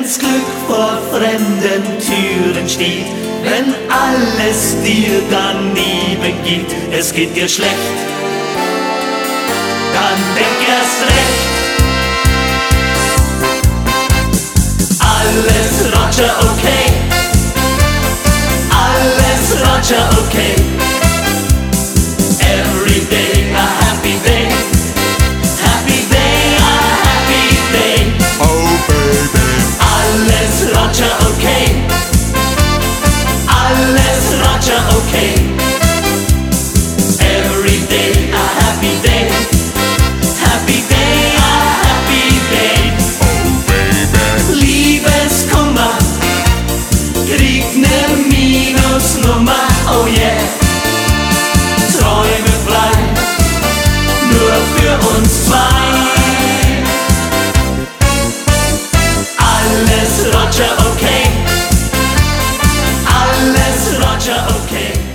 wenn's Glück vor fremden Türen steht, wenn alles dir daneben geht, es geht dir schlecht, dann denk erst recht. Alles Roger okay, alles Roger okay. Every day a happy day, happy day, a happy day. Oh baby. Alles Roger okay, alles Roger okay. Every day a happy day, happy day, a happy day. Oh baby. Liebeskummer kriegt ne Minusnummer, oh yeah. Träume frei, nur für uns zwei. Alles Roger okay, alles Roger okay.